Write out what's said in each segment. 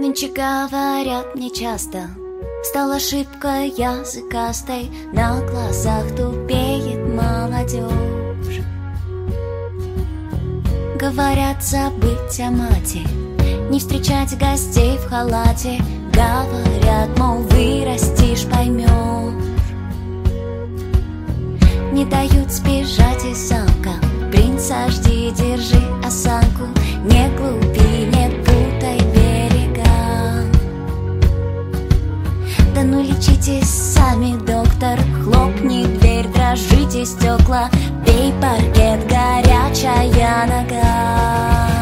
Нынче говорят мне часто, стала ошибка языкастой, на глазах тупеет молодежь. Говорят забыть о мате, не встречать гостей в халате. Говорят, мол, вырастешь, поймешь. Не дают сбежать из замка, принца жди, держи осанку. Не глупи, не путай берега. Да ну лечитесь сами, доктор, хлопни дверь, дрожите стекла, бей паркет, горячая нога.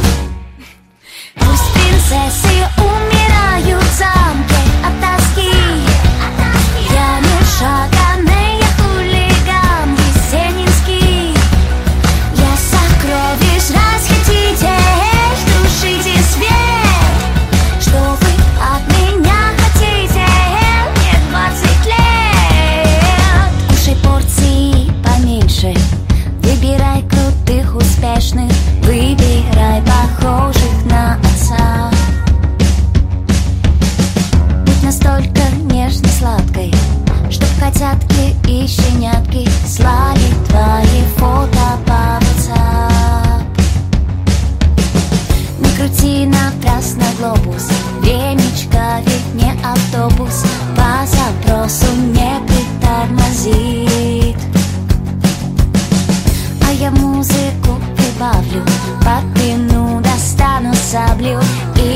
Пусть принцессы умирают в замке от тоски. Я не шаганая хулиган есенинский. Я сокровищ расхититель, тушите свет. Что вы от меня хотите? Мне 20 лет. Кушай порции поменьше, выбирай крутых, успешных, выбирай похожих на отца. Будь настолько нежно-сладкой, чтоб котятки и щенятки слали твои фото по WhatsApp. Не крути напрасно глобус, времечко ведь не автобус, по запросу не притормозит. А я музыку прибавлю, под пену достану саблю и